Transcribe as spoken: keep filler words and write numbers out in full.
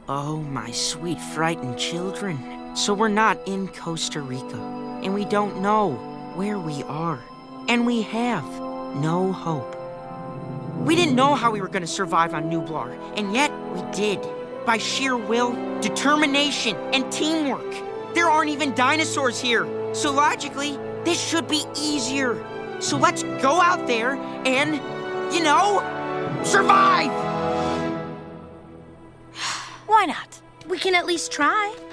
Oh, my sweet frightened children. So we're not in Costa Rica, and we don't know where we are, and we have no hope. We didn't know how we were going to survive on Nublar, and yet we did. By sheer will, determination, and teamwork. There aren't even dinosaurs here, so logically, this should be easier. So let's go out there and, you know, survive! Why not? We can at least try.